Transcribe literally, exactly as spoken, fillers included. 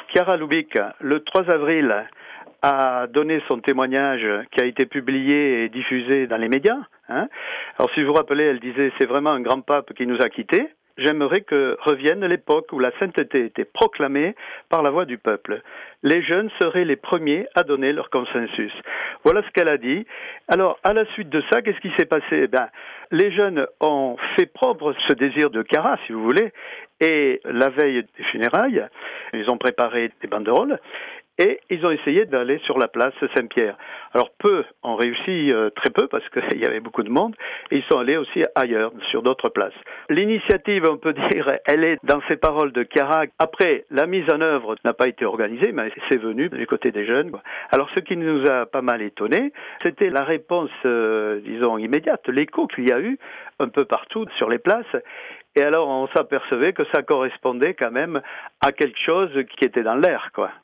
Chiara Lubich, le trois avril, a donné son témoignage qui a été publié et diffusé dans les médias. Hein. Alors si vous vous rappelez, elle disait « c'est vraiment un grand pape qui nous a quittés ». J'aimerais que revienne l'époque où la sainteté était proclamée par la voix du peuple. Les jeunes seraient les premiers à donner leur consensus. Voilà ce qu'elle a dit. Alors, à la suite de ça, qu'est-ce qui s'est passé ? Eh bien, les jeunes ont fait propre ce désir de Chiara, si vous voulez, et la veille des funérailles, ils ont préparé des banderoles, et ils ont essayé d'aller sur la place Saint-Pierre. Alors peu ont réussi, euh, très peu, parce qu'il y avait beaucoup de monde, et ils sont allés aussi ailleurs, sur d'autres places. L'initiative, on peut dire, elle est dans ces paroles de Chiara. Après, la mise en œuvre n'a pas été organisée, mais c'est venu du côté des jeunes. Alors ce qui nous a pas mal étonnés, c'était la réponse, euh, disons, immédiate, l'écho qu'il y a eu un peu partout sur les places. Et alors on s'apercevait que ça correspondait quand même à quelque chose qui était dans l'air, quoi.